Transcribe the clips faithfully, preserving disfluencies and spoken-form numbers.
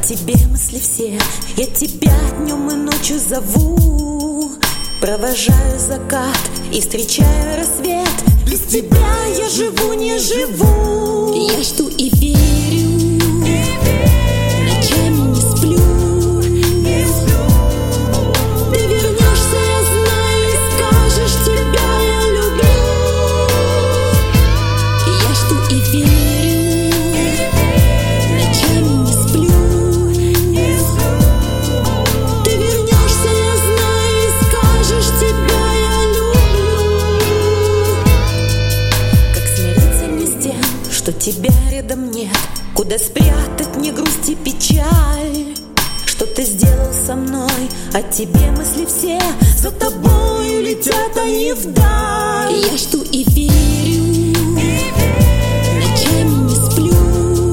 тебе мысли все, я тебя днем и ночью зову. Провожаю закат и встречаю рассвет. Без тебя я живу, не живу. Я жду и верю, ночами не сплю. Ты вернешься, я знаю, и скажешь, тебя я люблю. Я жду и верю, ночами не сплю. Ты вернешься, я знаю, и скажешь, тебя я люблю. Как смириться мне с тем, что тебя рядом нет? Куда спрятать мне грусть и печаль? Что ты сделал со мной? О тебе мысли все, за тобою летят они вдаль. Я жду и верю, ночами не сплю.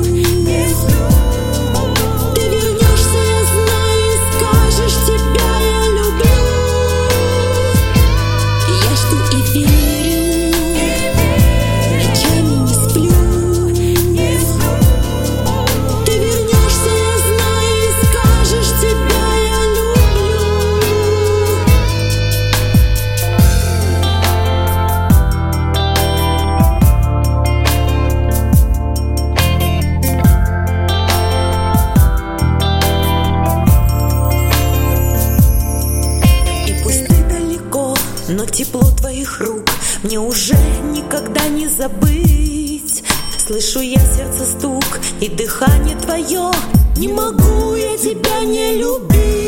Ты вернешься, я знаю, и скажешь, тебя я люблю. Я жду и верю, ночами не сплю. Ты вернешься, я знаю, и скажешь, тебя я люблю. И пусть ты далеко, но тепло твоих рук мне уже никогда не забыть. Слышу я сердце стук и дыхание твое, не могу я тебя не любить.